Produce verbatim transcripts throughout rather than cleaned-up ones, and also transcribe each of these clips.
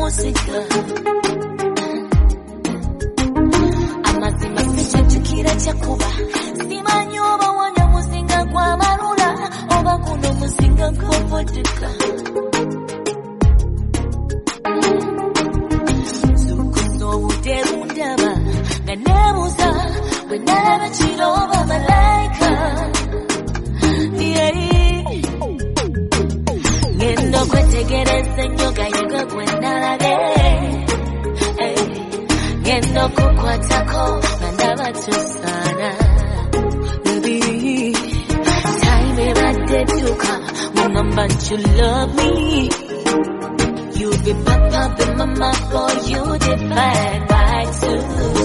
muzika amazima sikyajjukira kyakuba simanyi oba wanya muzinga gwa marula oba guno muzinga gw'obuduka zukusa obudde bundaba nga neebuuza bwe nalaba kiro oba malayika ngenda okwetegereza ennyo gayiga gwe nalabye ngenda okukwatako nga ndaba tusaana time ebadde edduka mugamba nti you love me you be papa be mama boy you divide by two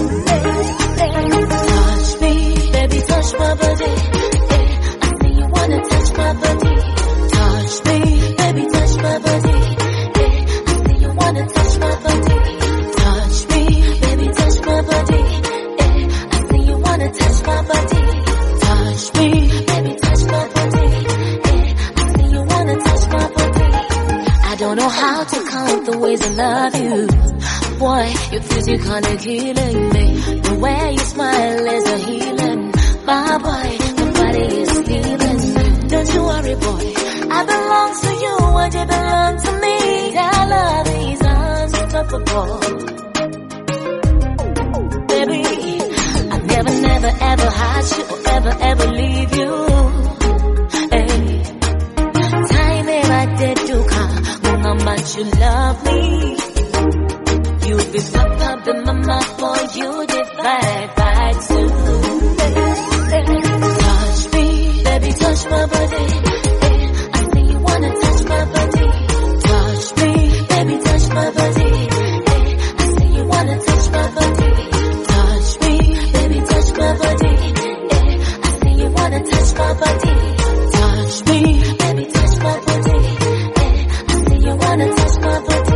touch me baby touch my body I see you wanna touch my body touch me baby touch my body I see you wanna touch my body touch me baby touch my body I see you wanna touch my body touch me baby touch my body I see you wanna touch my body I don't know how to count the ways I love you boy your physical killing me the way you smile is a healing my boy my body is healing don't you worry boy I belong to you and you belong to me that love is unstoppable baby I never never ever hide you or ever ever leave you hey time ever did you come how much you love me you be papa be mama boy you divide by two touch me baby touch my body I see you wanna touch my body touch me baby touch my body I see you wanna touch my body touch me baby touch my body I see you wanna touch my body touch me baby touch my body I see you wanna touch my body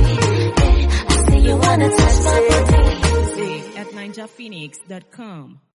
at ninja phoenix dot com